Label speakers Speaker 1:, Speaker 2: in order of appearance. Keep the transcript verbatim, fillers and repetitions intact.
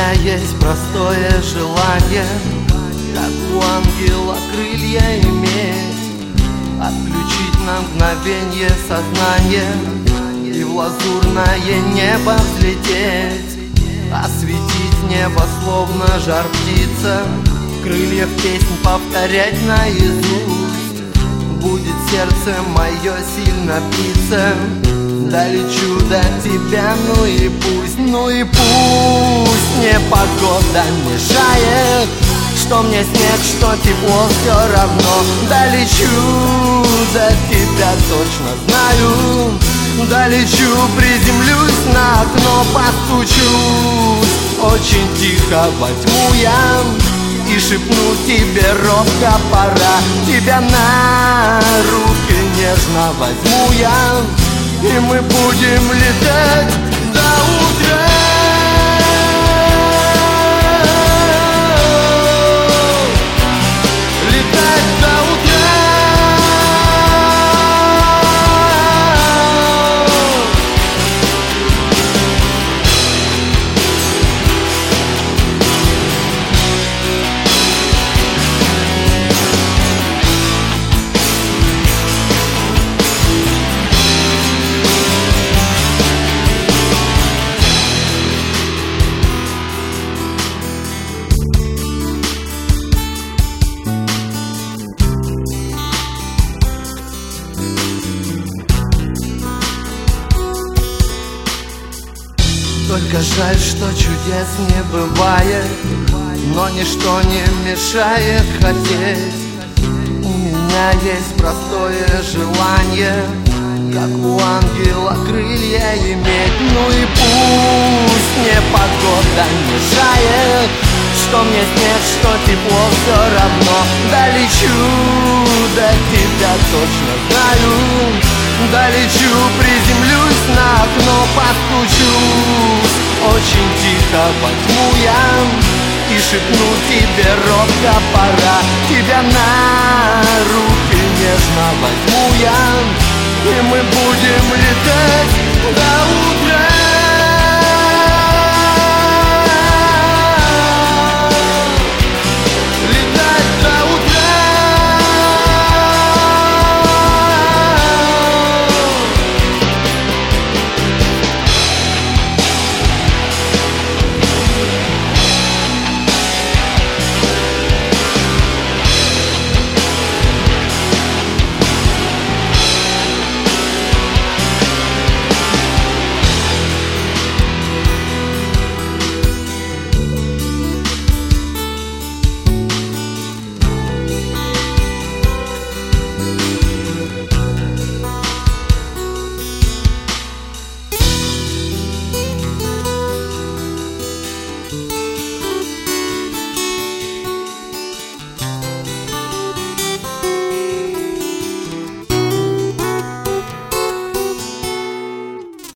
Speaker 1: меня есть простое желание, как у ангела крылья иметь, отключить на мгновенье сознание и в лазурное небо взлететь, осветить небо словно жар птица, крыльев песнь повторять наизусть. Будет сердце мое сильно биться, долечу до тебя, ну и пусть, ну и пусть непогода мешает, что мне снег, что тепло, все равно долечу до тебя, точно знаю. Долечу, приземлюсь на окно, постучусь очень тихо во тьму я и шепну тебе робко пора. Тебя на руки нежно возьму я, и мы будем летать до утра. Летать до утра. Только жаль, что чудес не бывает, но ничто не мешает хотеть. У меня есть простое желание, как у ангела крылья иметь. Ну и пусть непогода мешает, что мне снег, что тепло, все равно долечу до тебя, точно знаю. Долечу, приземлюсь на окно, постучусь очень тихо во тьму я и шепну тебе робко пора. Тебя на руки нежно возьму я, и мы будем летать до утра.